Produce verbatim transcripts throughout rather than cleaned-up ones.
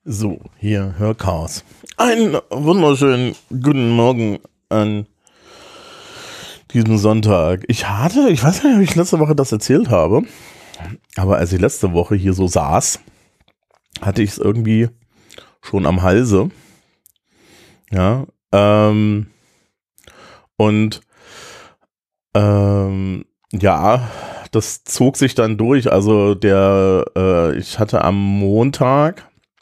So, hier, Hörchaos. Einen wunderschönen guten Morgen an diesem Sonntag. Ich hatte, ich weiß nicht, ob ich letzte Woche das erzählt habe, aber als ich letzte Woche hier so saß, hatte ich es irgendwie schon am Halse. Ja, ähm, und ähm, ja, das zog sich dann durch. Also der, äh, ich hatte am Montag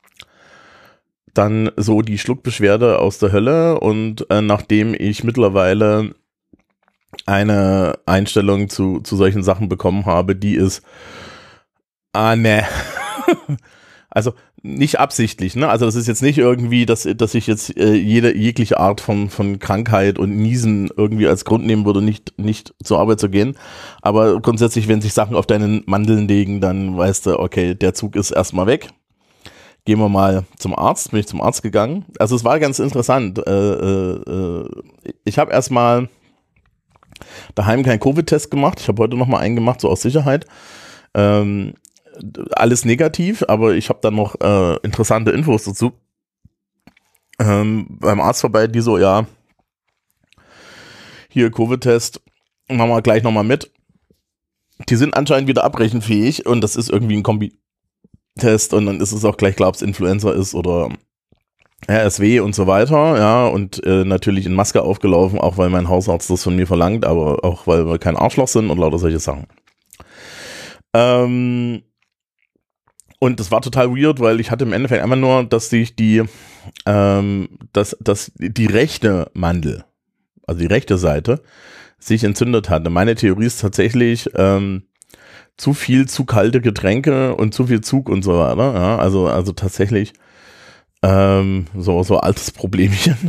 dann so die Schluckbeschwerde aus der Hölle und äh, nachdem ich mittlerweile eine Einstellung zu, zu solchen Sachen bekommen habe, die ist, ah ne, also nicht absichtlich, ne, also das ist jetzt nicht irgendwie, dass, dass ich jetzt äh, jede, jegliche Art von, von Krankheit und Niesen irgendwie als Grund nehmen würde, nicht, nicht zur Arbeit zu gehen, aber grundsätzlich, wenn sich Sachen auf deinen Mandeln legen, dann weißt du, okay, der Zug ist erstmal weg. Gehen wir mal zum Arzt, bin ich zum Arzt gegangen. Also es war ganz interessant. Äh, äh, ich habe erstmal daheim keinen Covid-Test gemacht. Ich habe heute nochmal einen gemacht, so aus Sicherheit. Ähm, alles negativ, aber ich habe dann noch äh, interessante Infos dazu. Ähm, beim Arzt vorbei, die so, ja, hier Covid-Test, machen wir gleich nochmal mit. Die sind anscheinend wieder abbrechenfähig und das ist irgendwie ein Kombi. Test und dann ist es auch gleich klar, ob es Influenza ist oder R S W und so weiter, ja, und äh, natürlich in Maske aufgelaufen, auch weil mein Hausarzt das von mir verlangt, aber auch weil wir kein Arschloch sind und lauter solche Sachen. Ähm, und das war total weird, weil ich hatte im Endeffekt einfach nur, dass sich die, ähm, dass, dass die rechte Mandel, also die rechte Seite, sich entzündet hatte. Meine Theorie ist tatsächlich, ähm, zu viel, zu kalte Getränke und zu viel Zug und so weiter. Ja, also, also tatsächlich ähm, so, so altes Problemchen.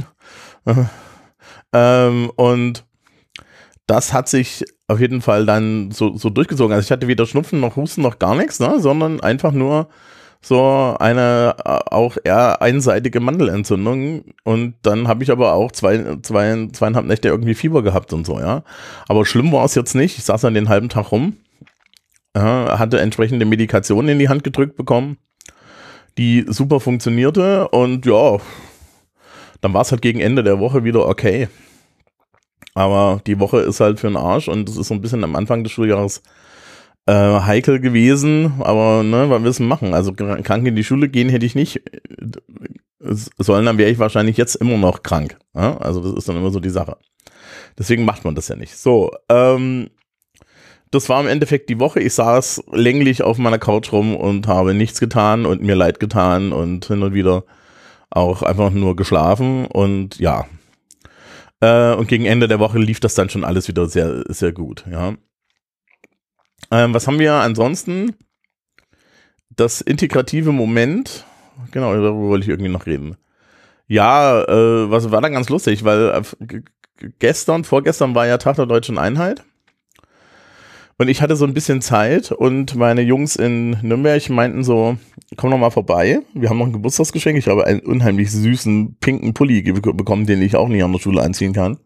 ähm, und das hat sich auf jeden Fall dann so, so durchgezogen. Also ich hatte weder Schnupfen noch Husten noch gar nichts, ne, sondern einfach nur so eine auch eher einseitige Mandelentzündung. Und dann habe ich aber auch zwei, zwei, zweieinhalb Nächte irgendwie Fieber gehabt und so, ja. Aber schlimm war es jetzt nicht. Ich saß dann den halben Tag rum. Ja, hatte entsprechende Medikationen in die Hand gedrückt bekommen, die super funktionierte und ja, dann war es halt gegen Ende der Woche wieder okay. Aber die Woche ist halt für den Arsch und das ist so ein bisschen am Anfang des Schuljahres äh, heikel gewesen, aber ne, was willst du machen? Also krank in die Schule gehen hätte ich nicht sollen, dann wäre ich wahrscheinlich jetzt immer noch krank. Ja? Also das ist dann immer so die Sache. Deswegen macht man das ja nicht. So, ähm, das war im Endeffekt die Woche. Ich saß länglich auf meiner Couch rum und habe nichts getan und mir leid getan und hin und wieder auch einfach nur geschlafen und ja. Äh, und gegen Ende der Woche lief das dann schon alles wieder sehr, sehr gut, ja. Ähm, was haben wir ansonsten? Das integrative Moment. Genau, darüber wollte ich irgendwie noch reden. Ja, äh, was war dann ganz lustig, weil äh, gestern, vorgestern war ja Tag der Deutschen Einheit. Und ich hatte so ein bisschen Zeit und meine Jungs in Nürnberg meinten so, komm noch mal vorbei, wir haben noch ein Geburtstagsgeschenk, ich habe einen unheimlich süßen pinken Pulli ge- bekommen, den ich auch nicht an der Schule anziehen kann.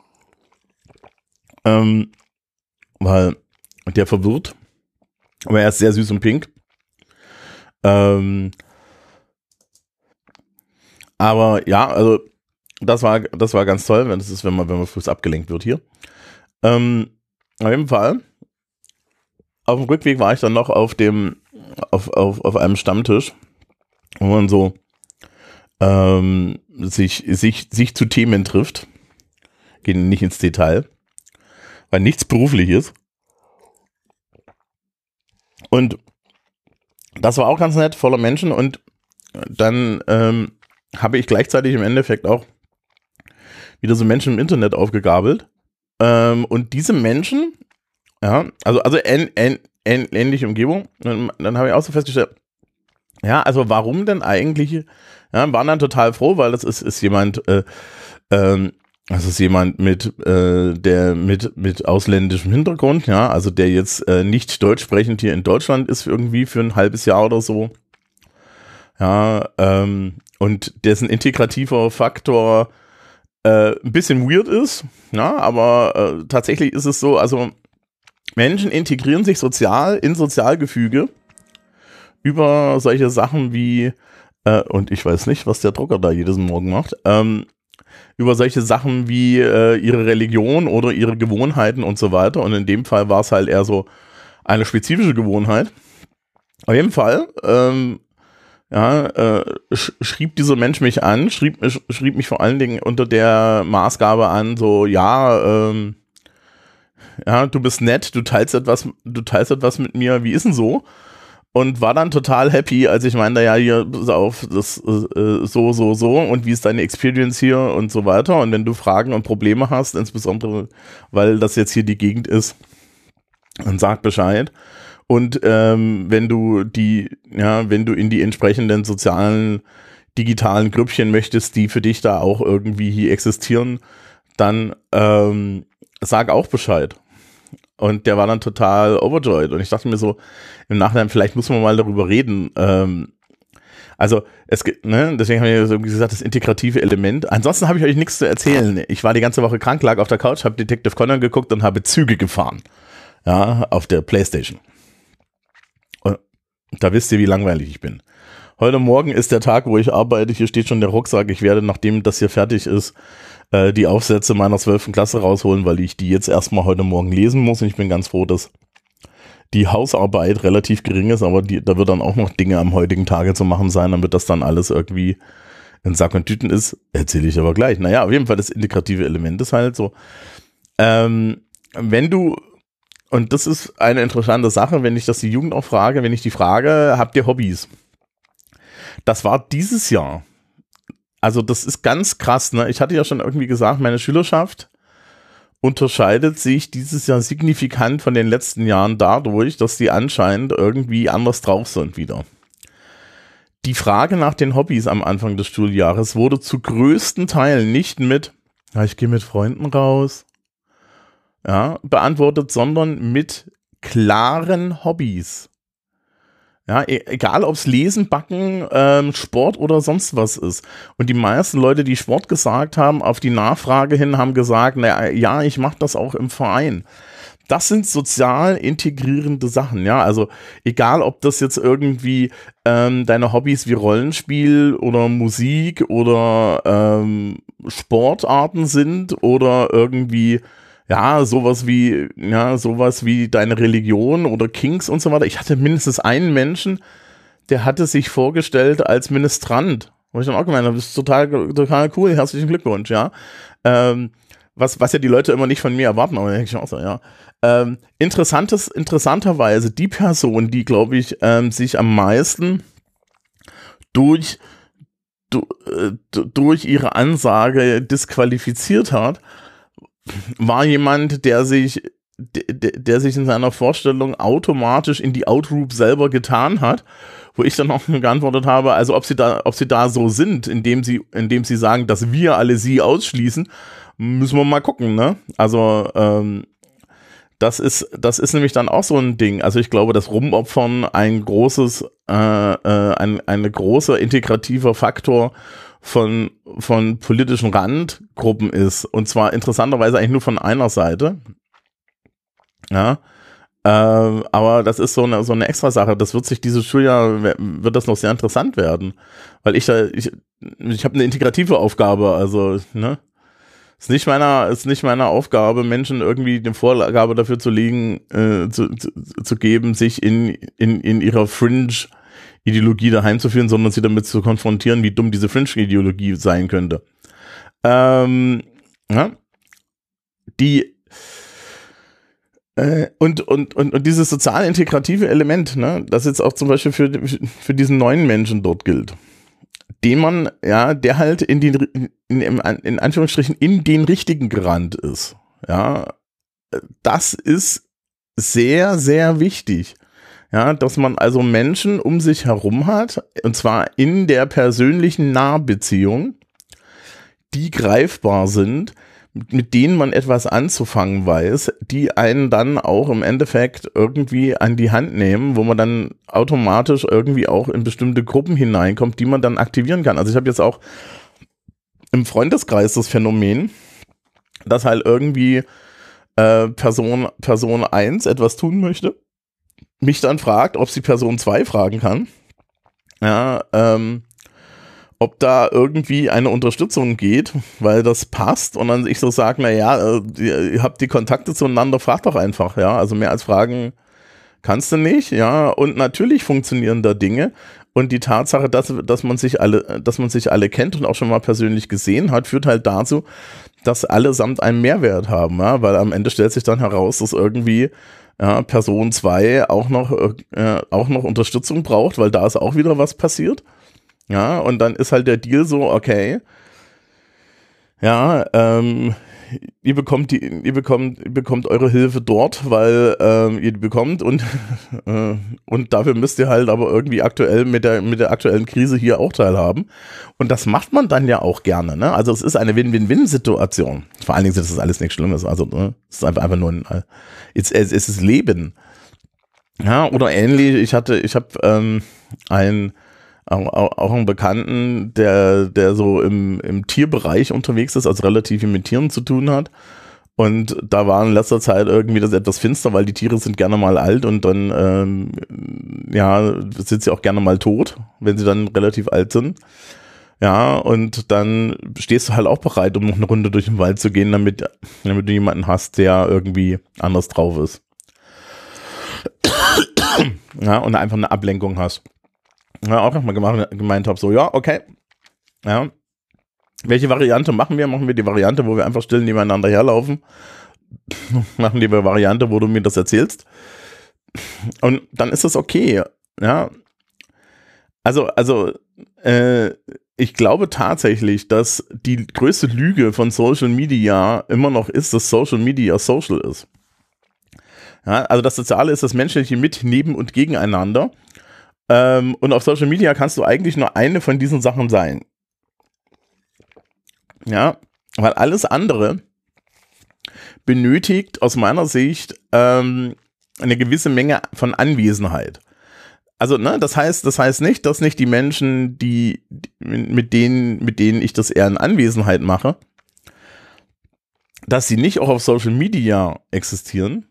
Ähm, weil der verwirrt, aber er ist sehr süß und pink. Ähm, aber ja, also das war, das war ganz toll, wenn das ist, wenn man, wenn man früh abgelenkt wird hier. Ähm, auf jeden Fall. Auf dem Rückweg war ich dann noch auf dem, auf, auf, auf einem Stammtisch, wo man so ähm, sich, sich, sich zu Themen trifft. Gehen nicht ins Detail, weil nichts beruflich ist. Und das war auch ganz nett, voller Menschen. Und dann ähm, habe ich gleichzeitig im Endeffekt auch wieder so Menschen im Internet aufgegabelt. Ähm, und diese Menschen, ja, also, also ähn, ähn, ähn, ähnliche Umgebung. Und dann habe ich auch so festgestellt, ja, also warum denn eigentlich, ja, waren dann total froh, weil das ist, ist jemand, äh, ähm, das ist jemand mit, äh, der mit, mit ausländischem Hintergrund, ja, also der jetzt äh, nicht deutsch sprechend hier in Deutschland ist irgendwie für ein halbes Jahr oder so. Ja, ähm, und dessen integrativer Faktor äh, ein bisschen weird ist, ja, aber äh, tatsächlich ist es so, also Menschen integrieren sich sozial in Sozialgefüge über solche Sachen wie äh, und ich weiß nicht, was der Drucker da jedes Morgen macht, ähm, über solche Sachen wie äh, ihre Religion oder ihre Gewohnheiten und so weiter. Und in dem Fall war es halt eher so eine spezifische Gewohnheit. Auf jeden Fall, ähm, ja, äh, sch schrieb dieser Mensch mich an, schrieb, sch schrieb mich vor allen Dingen unter der Maßgabe an, so, ja, ähm, ja, du bist nett, du teilst etwas, du teilst etwas mit mir, wie ist denn so? Und war dann total happy, als ich meinte, ja, hier, pass auf, das äh, so, so, so und wie ist deine Experience hier und so weiter. Und wenn du Fragen und Probleme hast, insbesondere, weil das jetzt hier die Gegend ist, dann sag Bescheid. Und ähm, wenn du die, ja, wenn du in die entsprechenden sozialen, digitalen Grüppchen möchtest, die für dich da auch irgendwie hier existieren, dann ähm, sag auch Bescheid. Und der war dann total overjoyed. Und ich dachte mir so, im Nachhinein, vielleicht muss man mal darüber reden. Ähm, also, es gibt, ne, deswegen habe ich so gesagt, das integrative Element. Ansonsten habe ich euch nichts zu erzählen. Ich war die ganze Woche krank, lag auf der Couch, habe Detective Conan geguckt und habe Züge gefahren. Ja, auf der Playstation. Und da wisst ihr, wie langweilig ich bin. Heute Morgen ist der Tag, wo ich arbeite. Hier steht schon der Rucksack. Ich werde, nachdem das hier fertig ist, die Aufsätze meiner zwölften Klasse rausholen, weil ich die jetzt erstmal heute Morgen lesen muss. Und ich bin ganz froh, dass die Hausarbeit relativ gering ist, aber die, da wird dann auch noch Dinge am heutigen Tage zu machen sein, damit das dann alles irgendwie in Sack und Tüten ist. Erzähle ich aber gleich. Naja, auf jeden Fall das integrative Element ist halt so. Ähm, wenn du, und das ist eine interessante Sache, wenn ich das die Jugend auch frage, wenn ich die frage, habt ihr Hobbys? Das war dieses Jahr. Also das ist ganz krass, ne? Ich hatte ja schon irgendwie gesagt, meine Schülerschaft unterscheidet sich dieses Jahr signifikant von den letzten Jahren dadurch, dass die anscheinend irgendwie anders drauf sind wieder. Die Frage nach den Hobbys am Anfang des Schuljahres wurde zu größten Teilen nicht mit, ja, ich gehe mit Freunden raus, ja, beantwortet, sondern mit klaren Hobbys. Ja, egal ob es Lesen, Backen, ähm, Sport oder sonst was ist. Und die meisten Leute, die Sport gesagt haben, auf die Nachfrage hin haben gesagt, na ja, ich mache das auch im Verein. Das sind sozial integrierende Sachen, ja, also egal ob das jetzt irgendwie ähm, deine Hobbys wie Rollenspiel oder Musik oder ähm, Sportarten sind oder irgendwie ja, sowas wie, ja, sowas wie deine Religion oder Kings und so weiter. Ich hatte mindestens einen Menschen, der hatte sich vorgestellt als Ministrant. Wo ich dann auch gemeint habe, das ist total, total cool, herzlichen Glückwunsch, ja. Ähm, was, was ja die Leute immer nicht von mir erwarten, aber da denke ich auch so, ja. Ähm, interessantes, interessanterweise die Person, die, glaube ich, ähm, sich am meisten durch, du, äh, durch ihre Ansage disqualifiziert hat, war jemand, der sich, der, der sich in seiner Vorstellung automatisch in die Outgroup selber getan hat, wo ich dann auch geantwortet habe, also ob sie da, ob sie da so sind, indem sie, indem sie sagen, dass wir alle sie ausschließen, müssen wir mal gucken, ne? Also ähm, das ist, das ist nämlich dann auch so ein Ding. Also ich glaube, dass Rumopfern ein großes, äh, äh, ein, ein großer integrativer Faktor von, von politischen Randgruppen ist. Und zwar interessanterweise eigentlich nur von einer Seite. Ja. Äh, aber das ist so eine, so eine extra Sache. Das wird sich dieses Schuljahr, wird das noch sehr interessant werden. Weil ich da, ich, ich habe eine integrative Aufgabe, also, ne. Ist nicht meiner, ist nicht meine Aufgabe, Menschen irgendwie eine Vorgabe dafür zu legen, äh, zu, zu, zu geben, sich in, in, in ihrer Fringe Ideologie daheim zu führen, sondern sie damit zu konfrontieren, wie dumm diese Fringe-Ideologie sein könnte. Ähm, ja, die äh, und, und, und, und dieses sozial-integrative Element, ne, das jetzt auch zum Beispiel für, für diesen neuen Menschen dort gilt, den man, ja, der halt in den, in, in, in Anführungsstrichen in den Richtigen gerannt ist. Ja, das ist sehr, sehr wichtig. Ja, dass man also Menschen um sich herum hat, und zwar in der persönlichen Nahbeziehung, die greifbar sind, mit denen man etwas anzufangen weiß, die einen dann auch im Endeffekt irgendwie an die Hand nehmen, wo man dann automatisch irgendwie auch in bestimmte Gruppen hineinkommt, die man dann aktivieren kann. Also ich habe jetzt auch im Freundeskreis das Phänomen, dass halt irgendwie äh, Person, Person eins etwas tun möchte, mich dann fragt, ob sie Person zwei fragen kann. Ja, ähm, ob da irgendwie eine Unterstützung geht, weil das passt und dann ich so sage, naja, ihr habt die Kontakte zueinander, fragt doch einfach, ja, also mehr als fragen kannst du nicht, ja, und natürlich funktionieren da Dinge und die Tatsache, dass, dass man sich alle, dass man sich alle kennt und auch schon mal persönlich gesehen hat, führt halt dazu, dass allesamt einen Mehrwert haben, ja, weil am Ende stellt sich dann heraus, dass irgendwie ja, Person zwei auch noch, äh, auch noch Unterstützung braucht, weil da ist auch wieder was passiert. Ja, und dann ist halt der Deal so, okay, ja, ähm, ihr bekommt die, ihr bekommt, ihr bekommt eure Hilfe dort, weil ähm, ihr die bekommt und, äh, und dafür müsst ihr halt aber irgendwie aktuell mit der, mit der aktuellen Krise hier auch teilhaben. Und das macht man dann ja auch gerne, ne? Also es ist eine Win-Win-Win-Situation. Vor allen Dingen ist das alles nichts Schlimmes. Also ne? Es ist einfach, einfach nur ein, es, es ist Leben. Ja, oder ähnlich, ich hatte, ich habe ähm, ein Auch, auch einen Bekannten, der, der so im, im Tierbereich unterwegs ist, also relativ viel mit Tieren zu tun hat. Und da war in letzter Zeit irgendwie das etwas finster, weil die Tiere sind gerne mal alt und dann ähm, ja, sind sie auch gerne mal tot, wenn sie dann relativ alt sind. Ja, und dann stehst du halt auch bereit, um noch eine Runde durch den Wald zu gehen, damit, damit du jemanden hast, der irgendwie anders drauf ist. Ja, und einfach eine Ablenkung hast. Ja, auch nochmal gemacht, gemeint habe, so, ja, okay, ja, welche Variante machen wir? Machen wir die Variante, wo wir einfach still nebeneinander herlaufen? Machen die Variante, wo du mir das erzählst? Und dann ist das okay, ja. Also, also, äh, ich glaube tatsächlich, dass die größte Lüge von Social Media immer noch ist, dass Social Media social ist. Ja, also das Soziale ist das Menschliche mit, neben und gegeneinander. Ähm, und auf Social Media kannst du eigentlich nur eine von diesen Sachen sein. Ja, weil alles andere benötigt aus meiner Sicht ähm, eine gewisse Menge von Anwesenheit. Also, ne, das heißt, das heißt nicht, dass nicht die Menschen, die, mit denen, mit denen ich das eher in Anwesenheit mache, dass sie nicht auch auf Social Media existieren,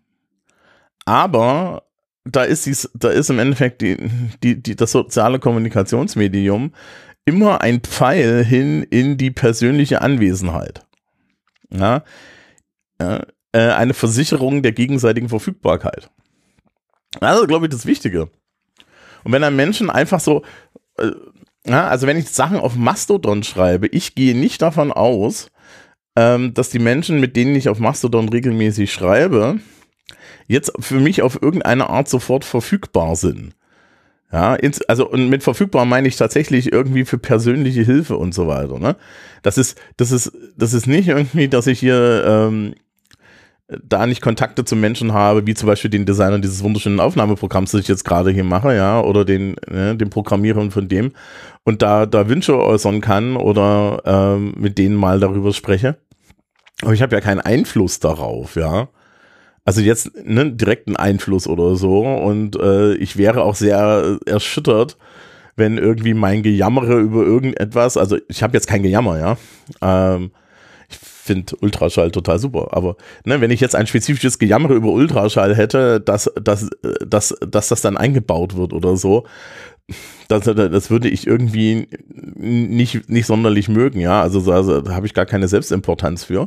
aber da ist dies, da ist im Endeffekt die, die, die, das soziale Kommunikationsmedium immer ein Pfeil hin in die persönliche Anwesenheit. Ja, ja äh, eine Versicherung der gegenseitigen Verfügbarkeit. Also, glaube ich, das Wichtige. Und wenn ein Menschen einfach so, äh, ja, also wenn ich Sachen auf Mastodon schreibe, ich gehe nicht davon aus, ähm, dass die Menschen, mit denen ich auf Mastodon regelmäßig schreibe, jetzt für mich auf irgendeine Art sofort verfügbar sind. Ja, ins, also und mit verfügbar meine ich tatsächlich irgendwie für persönliche Hilfe und so weiter. Ne? Das ist, das ist, das ist nicht irgendwie, dass ich hier ähm, da nicht Kontakte zu Menschen habe, wie zum Beispiel den Designer dieses wunderschönen Aufnahmeprogramms, das ich jetzt gerade hier mache, ja, oder den, ne, den Programmierer von dem und da, da Wünsche äußern kann oder ähm, mit denen mal darüber spreche. Aber ich habe ja keinen Einfluss darauf, ja. Also jetzt ne, direkten Einfluss oder so und äh, ich wäre auch sehr erschüttert, wenn irgendwie mein Gejammere über irgendetwas, also ich habe jetzt kein Gejammer, ja, ähm, ich finde Ultraschall total super, aber ne, wenn ich jetzt ein spezifisches Gejammere über Ultraschall hätte, dass, dass, dass, dass das dann eingebaut wird oder so, das, das würde ich irgendwie nicht, nicht sonderlich mögen, ja, also, also da habe ich gar keine Selbstimportanz für,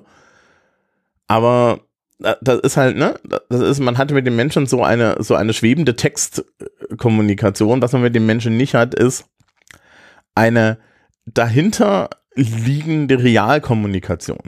aber das ist halt, ne, das ist, man hat mit den Menschen so eine, so eine schwebende Textkommunikation. Was man mit den Menschen nicht hat, ist eine dahinter liegende Realkommunikation.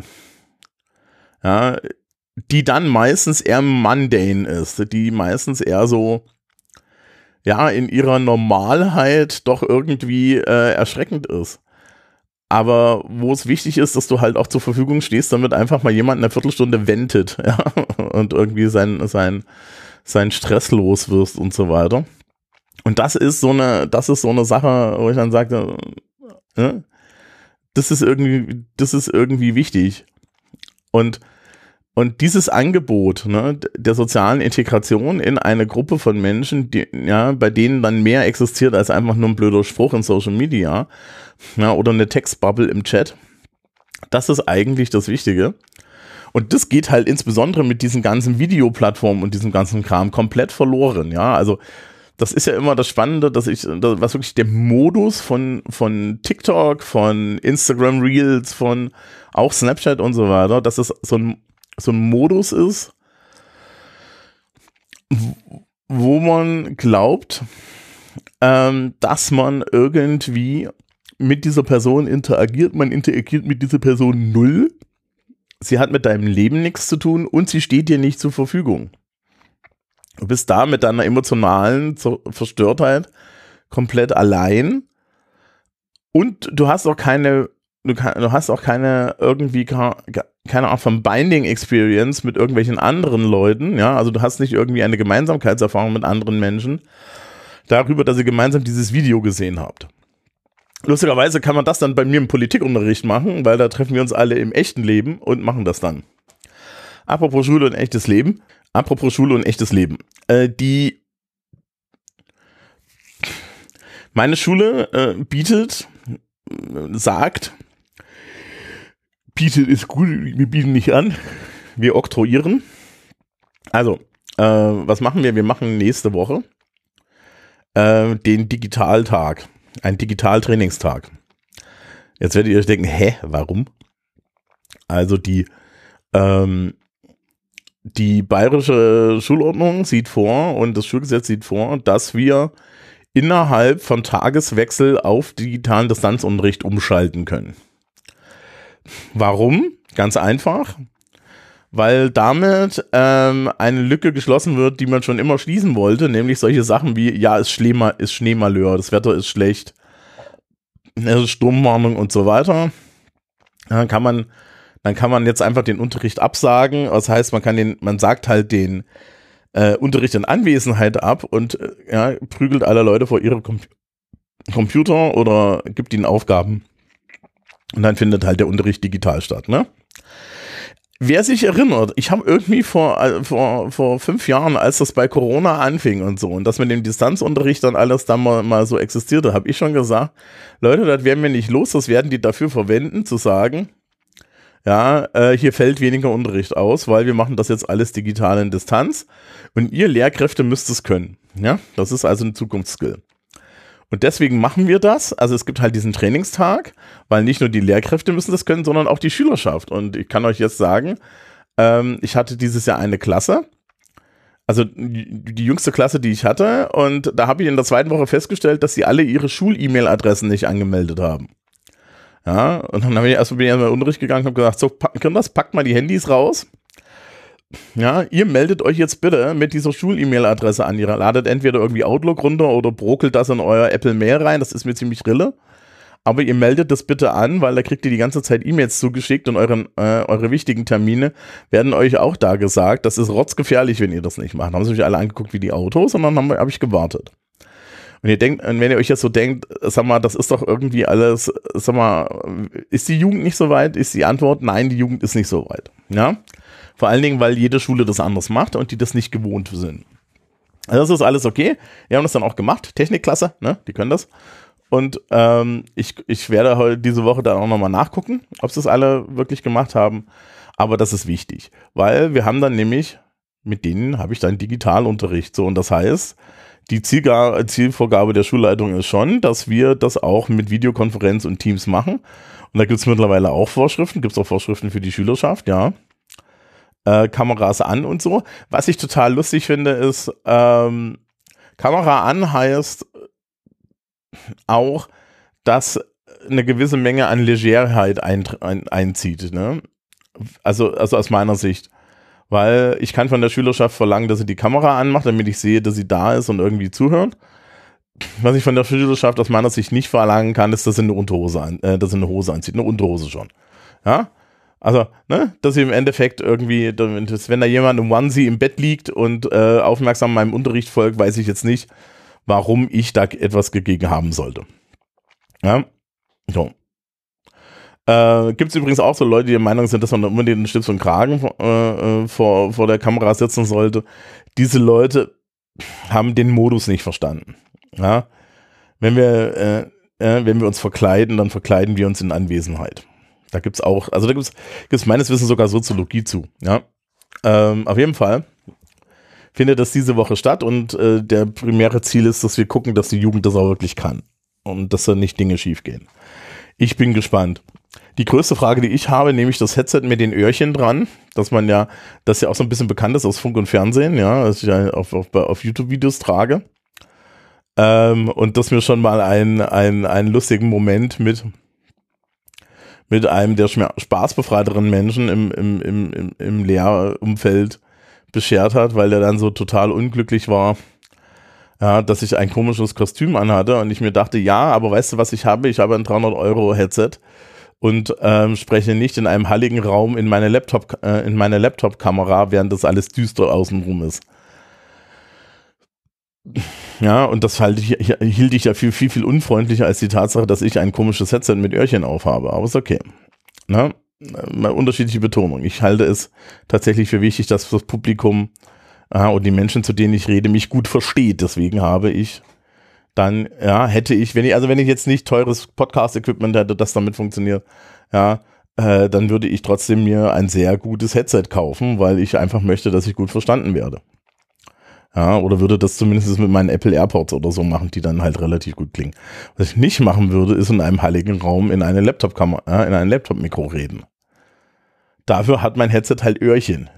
Ja, die dann meistens eher mundane ist, die meistens eher so, ja, in ihrer Normalheit doch irgendwie äh, erschreckend ist. Aber wo es wichtig ist, dass du halt auch zur Verfügung stehst, damit einfach mal jemand eine Viertelstunde ventet, ja, und irgendwie sein, sein, sein Stress los wirst und so weiter. Und das ist so eine, das ist so eine Sache, wo ich dann sagte, äh, das ist irgendwie, das ist irgendwie wichtig. Und, und dieses Angebot, ne, der sozialen Integration in eine Gruppe von Menschen, die, ja, bei denen dann mehr existiert als einfach nur ein blöder Spruch in Social Media, ja, oder eine Textbubble im Chat. Das ist eigentlich das Wichtige. Und das geht halt insbesondere mit diesen ganzen Videoplattformen und diesem ganzen Kram komplett verloren. Ja, also das ist ja immer das Spannende, dass ich, was wirklich der Modus von, von TikTok, von Instagram Reels, von auch Snapchat und so weiter, dass es so ein, so ein Modus ist, wo man glaubt, ähm, dass man irgendwie mit dieser Person interagiert, man interagiert mit dieser Person null, sie hat mit deinem Leben nichts zu tun und sie steht dir nicht zur Verfügung. Du bist da mit deiner emotionalen Verstörtheit komplett allein und du hast auch keine, du, kann, du hast auch keine irgendwie keine Art von Binding Experience mit irgendwelchen anderen Leuten, ja, also du hast nicht irgendwie eine Gemeinsamkeitserfahrung mit anderen Menschen darüber, dass ihr gemeinsam dieses Video gesehen habt. Lustigerweise kann man das dann bei mir im Politikunterricht machen, weil da treffen wir uns alle im echten Leben und machen das dann. Apropos Schule und echtes Leben. Apropos Schule und echtes Leben. Äh, die meine Schule äh, bietet, sagt, bietet ist gut, wir bieten nicht an, wir oktroyieren. Also, äh, was machen wir? Wir machen nächste Woche äh, den Digitaltag, einen Digitaltrainingstag. Jetzt werdet ihr euch denken, hä, warum? Also die ähm, Die bayerische Schulordnung sieht vor und das Schulgesetz sieht vor, dass wir innerhalb von Tageswechsel auf digitalen Distanzunterricht umschalten können. Warum? Ganz einfach, weil damit ähm, eine Lücke geschlossen wird, die man schon immer schließen wollte, nämlich solche Sachen wie, ja, ist, Schneema, ist Schneemalheur, das Wetter ist schlecht, es ist Sturmwarnung und so weiter. Dann kann man Dann kann man jetzt einfach den Unterricht absagen. Das heißt, man kann den, man sagt halt den äh, Unterricht in Anwesenheit ab und äh, ja, prügelt alle Leute vor ihre Com- Computer oder gibt ihnen Aufgaben. Und dann findet halt der Unterricht digital statt, ne? Wer sich erinnert, ich habe irgendwie vor, äh, vor, vor fünf Jahren, als das bei Corona anfing und so, und das mit dem Distanzunterricht dann alles dann mal, mal so existierte, habe ich schon gesagt, Leute, das werden wir nicht los, das werden die dafür verwenden, zu sagen, ja, äh, hier fällt weniger Unterricht aus, weil wir machen das jetzt alles digital in Distanz und ihr Lehrkräfte müsst es können. Ja, das ist also ein Zukunftsskill. Und deswegen machen wir das. Also es gibt halt diesen Trainingstag, weil nicht nur die Lehrkräfte müssen das können, sondern auch die Schülerschaft. Und ich kann euch jetzt sagen, ähm, ich hatte dieses Jahr eine Klasse, also die jüngste Klasse, die ich hatte, und da habe ich in der zweiten Woche festgestellt, dass sie alle ihre Schul-E-Mail-Adressen nicht angemeldet haben. Ja, und dann habe ich erstmal bin ich erstmal in den Unterricht gegangen und habe gesagt, so, Kinders, packt mal die Handys raus. Ja, ihr meldet euch jetzt bitte mit dieser Schul-E-Mail-Adresse an. Ihr ladet entweder irgendwie Outlook runter oder brokelt das in euer Apple Mail rein. Das ist mir ziemlich Rille. Aber ihr meldet das bitte an, weil da kriegt ihr die ganze Zeit E-Mails zugeschickt und euren, äh, eure wichtigen Termine werden euch auch da gesagt. Das ist rotzgefährlich, wenn ihr das nicht macht. Dann haben sie mich alle angeguckt wie die Autos und dann habe hab ich gewartet. Und ihr denkt, wenn ihr euch jetzt so denkt, sag mal, das ist doch irgendwie alles, sag mal, ist die Jugend nicht so weit? Ist die Antwort, nein, die Jugend ist nicht so weit. Ja? Vor allen Dingen, weil jede Schule das anders macht und die das nicht gewohnt sind. Also das ist alles okay. Wir haben das dann auch gemacht. Technikklasse, ne? Die können das. Und ähm, ich, ich werde heute diese Woche dann auch nochmal nachgucken, ob sie das alle wirklich gemacht haben. Aber das ist wichtig, weil wir haben dann nämlich, mit denen habe ich dann Digitalunterricht. So, und das heißt, die Zielga- Zielvorgabe der Schulleitung ist schon, dass wir das auch mit Videokonferenz und Teams machen. Und da gibt es mittlerweile auch Vorschriften, gibt es auch Vorschriften für die Schülerschaft, ja. Äh, Kameras an und so. Was ich total lustig finde, ist, ähm, Kamera an heißt auch, dass eine gewisse Menge an Legerheit ein, ein, einzieht, ne? Also, also aus meiner Sicht. Weil ich kann von der Schülerschaft verlangen, dass sie die Kamera anmacht, damit ich sehe, dass sie da ist und irgendwie zuhört. Was ich von der Schülerschaft aus meiner Sicht nicht verlangen kann, ist, dass sie eine Unterhose an, äh, dass sie eine Hose anzieht, eine Unterhose schon. Ja? Also, ne, dass sie im Endeffekt irgendwie, dass, wenn da jemand im Onesie im Bett liegt und äh, aufmerksam meinem Unterricht folgt, weiß ich jetzt nicht, warum ich da etwas gegen haben sollte. Ja, so. Äh, gibt es übrigens auch so Leute, die der Meinung sind, dass man unbedingt einen Schlips und Kragen äh, vor, vor der Kamera sitzen sollte. Diese Leute haben den Modus nicht verstanden. Ja? Wenn wir, äh, äh, wenn wir uns verkleiden, dann verkleiden wir uns in Anwesenheit. Da gibt es auch, also da gibt es meines Wissens sogar Soziologie zu. Ja? Ähm, auf jeden Fall findet das diese Woche statt und äh, der primäre Ziel ist, dass wir gucken, dass die Jugend das auch wirklich kann und dass da nicht Dinge schief gehen. Ich bin gespannt. Die größte Frage, die ich habe, nämlich das Headset mit den Öhrchen dran, dass man ja, das ja auch so ein bisschen bekannt ist aus Funk und Fernsehen, ja, dass ich ja auf, auf, auf YouTube-Videos trage. Ähm, und dass mir schon mal ein, ein, einen lustigen Moment mit, mit einem der spaßbefreiteren Menschen im, im, im, im, im Lehrumfeld beschert hat, weil der dann so total unglücklich war, ja, dass ich ein komisches Kostüm anhatte und ich mir dachte, ja, aber weißt du, was ich habe? Ich habe ein dreihundert Euro Headset und ähm, spreche nicht in einem halligen Raum in meine Laptop, äh, in meine Laptop-Kamera, während das alles düster außenrum ist. Ja, und das halt, hielt ich ja viel, viel, viel unfreundlicher als die Tatsache, dass ich ein komisches Headset mit Öhrchen aufhabe. Aber ist okay. Na, unterschiedliche Betonung. Ich halte es tatsächlich für wichtig, dass das Publikum äh, und die Menschen, zu denen ich rede, mich gut versteht. Deswegen habe ich dann, ja, hätte ich, wenn ich, also wenn ich jetzt nicht teures Podcast-Equipment hätte, das damit funktioniert, ja, äh, dann würde ich trotzdem mir ein sehr gutes Headset kaufen, weil ich einfach möchte, dass ich gut verstanden werde. Ja, oder würde das zumindest mit meinen Apple AirPods oder so machen, die dann halt relativ gut klingen. Was ich nicht machen würde, ist in einem halligen Raum in eine Laptop-Kamera, äh, in ein Laptop-Mikro reden. Dafür hat mein Headset halt Öhrchen.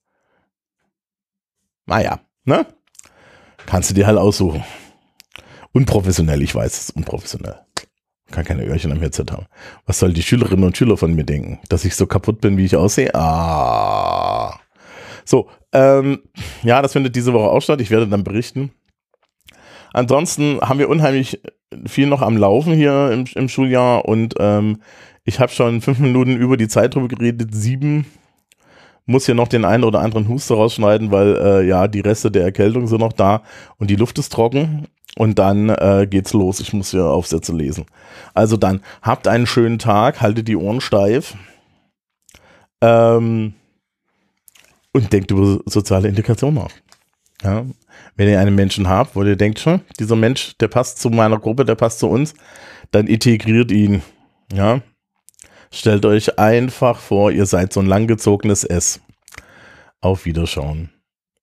Naja, ne? Kannst du dir halt aussuchen. Unprofessionell, ich weiß, es ist unprofessionell. Kann keine Öhrchen am Headset haben. Was sollen die Schülerinnen und Schüler von mir denken? Dass ich so kaputt bin, wie ich aussehe? Ah. So, ähm, ja, das findet diese Woche auch statt. Ich werde dann berichten. Ansonsten haben wir unheimlich viel noch am Laufen hier im, im Schuljahr und ähm, ich habe schon fünf Minuten über die Zeit drüber geredet. Sieben muss hier noch den einen oder anderen Huster rausschneiden, weil äh, ja, die Reste der Erkältung sind noch da und die Luft ist trocken und dann äh, geht's los. Ich muss hier Aufsätze lesen. Also dann, habt einen schönen Tag, haltet die Ohren steif. Ähm, Und denkt über soziale Integration nach. Ja, wenn ihr einen Menschen habt, wo ihr denkt, schon, dieser Mensch, der passt zu meiner Gruppe, der passt zu uns, dann integriert ihn. Ja, stellt euch einfach vor, ihr seid so ein langgezogenes S. Auf Wiederschauen.